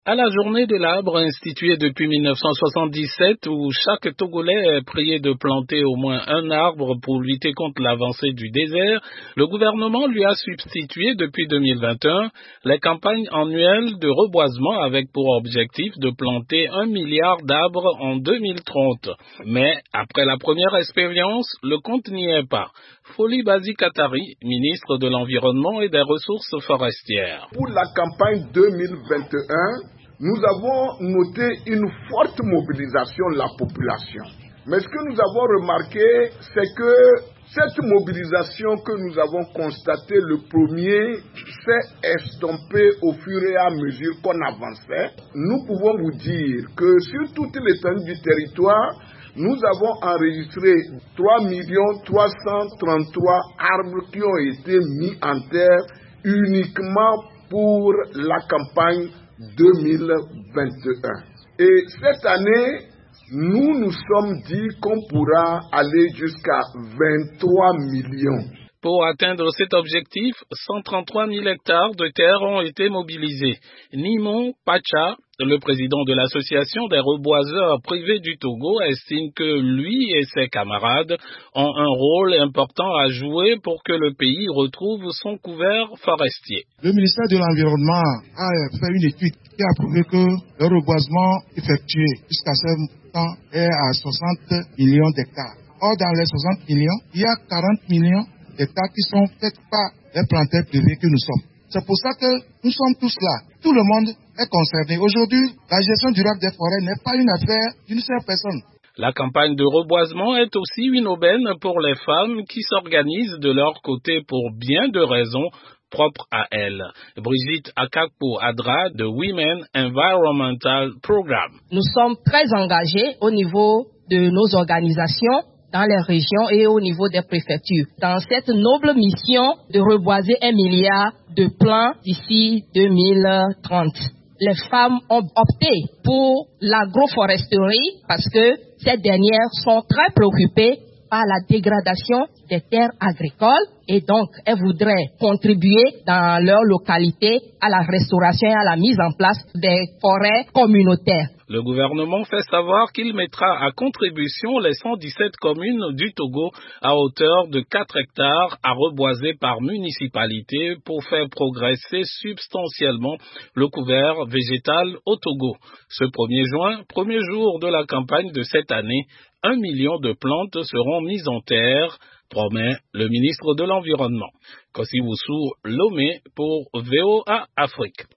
À la journée de l'arbre instituée depuis 1977 où chaque Togolais est prié de planter au moins un arbre pour lutter contre l'avancée du désert, le gouvernement lui a substitué depuis 2021 les campagnes annuelles de reboisement avec pour objectif de planter 1 milliard d'arbres en 2030. Mais après la première expérience, le compte n'y est pas. Foli Bazi Katari, ministre de l'Environnement et des Ressources forestières. Pour la campagne 2021, nous avons noté une forte mobilisation de la population. Mais ce que nous avons remarqué, c'est que cette mobilisation que nous avons constatée le premier s'est estompée au fur et à mesure qu'on avançait. Nous pouvons vous dire que sur toute l'étendue du territoire, nous avons enregistré 3 333 arbres qui ont été mis en terre uniquement pour la campagne 2021. Et cette année, nous nous sommes dit qu'on pourra aller jusqu'à 23 millions. Pour atteindre cet objectif, 133 000 hectares de terre ont été mobilisés. Nimon Pacha, le président de l'association des reboiseurs privés du Togo, estime que lui et ses camarades ont un rôle important à jouer pour que le pays retrouve son couvert forestier. Le ministère de l'Environnement a fait une étude qui a prouvé que le reboisement effectué jusqu'à ce temps est à 60 millions d'hectares. Or, dans les 60 millions, il y a 40 millions d'hectares qui sont faits par les planteurs privés que nous sommes. C'est pour ça que nous sommes tous là. Tout le monde est concerné. Aujourd'hui, la gestion durable des forêts n'est pas une affaire d'une seule personne. La campagne de reboisement est aussi une aubaine pour les femmes qui s'organisent de leur côté pour bien de raisons propres à elles. Brigitte Akakpo Adra de Women Environmental Programme. Nous sommes très engagés au niveau de nos organisations dans les régions et au niveau des préfectures, dans cette noble mission de reboiser 1 milliard de plants d'ici 2030. Les femmes ont opté pour l'agroforesterie parce que ces dernières sont très préoccupées par la dégradation des terres agricoles et donc elles voudraient contribuer dans leur localité à la restauration et à la mise en place des forêts communautaires. Le gouvernement fait savoir qu'il mettra à contribution les 117 communes du Togo à hauteur de 4 hectares à reboiser par municipalité pour faire progresser substantiellement le couvert végétal au Togo. Ce 1er juin, premier jour de la campagne de cette année, 1 million de plantes seront mises en terre, promet le ministre de l'Environnement. Kossi Woussou Lomé pour VOA Afrique.